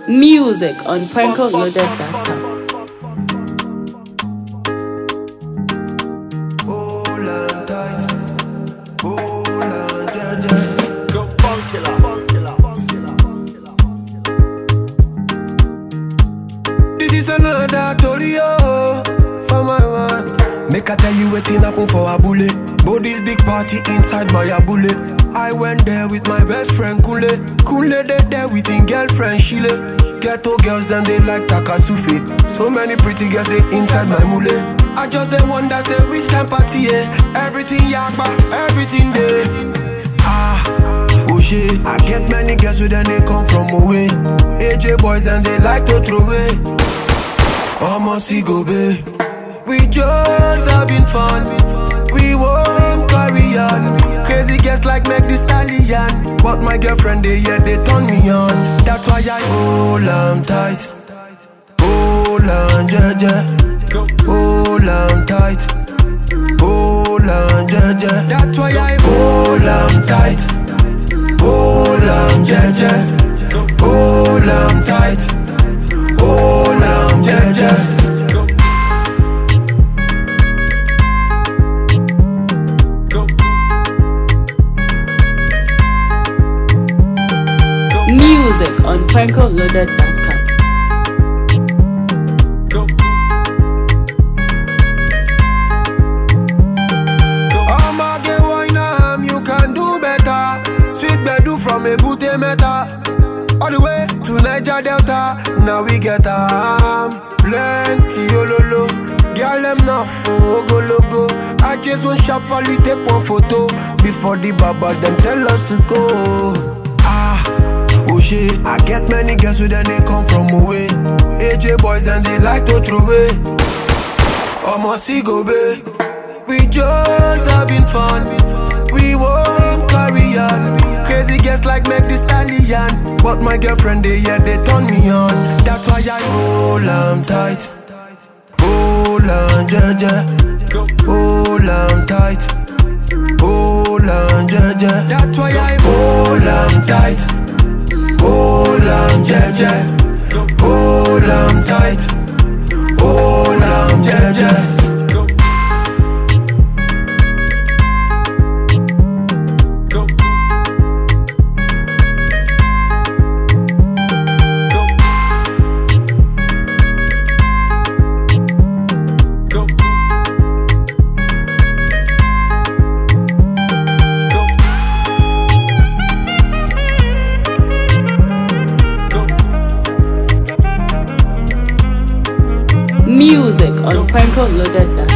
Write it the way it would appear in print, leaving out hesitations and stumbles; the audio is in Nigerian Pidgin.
Music on prankoloaded.com. This is another Tolio for my man. Make I tell you waiting happen for a bullet. But this big party inside my bullet. I went there with my best friend Kule. Kule they there with his girlfriend Shile. Ghetto girls them they like Takasufi. So many pretty girls they inside my mule. I just the one that say which can party everything yakba, everything there. Oh shit, I get many girls with them they come from away. AJ boys and they like to throw away. Almost go babe. We just having fun. We won't carry on. Crazy girls like Meg Thee Stallion. But my girlfriend they turn me on. That's why I hold on tight. Hold on jeje. Hold on tight. Hold on jeje. That's why I hold on tight. Hold on jeje. Hold on tight. Hold on jeje. Music on prankoloaded.com. I'ma get wine, you can do better. Sweet bedu from a booty meta. All the way to Niger Delta. Now we get plenty ololo. Girl them not for go logo. I just want sharply take one photo before the baba them tell us to go. Oh shit, I get many girls with them they come from away. AJ boys and they like to throw away. Almost go babe. We just having fun. We won't carry on. Crazy girls like Meg Thee Stallion. But my girlfriend they turn me on. That's why I hold on tight. Hold on jeje. Hold on tight. Hold on jeje. That's why I hold on tight. Hold on jeje. Hold on tight. Hold on jeje. Music on prankoloaded.com.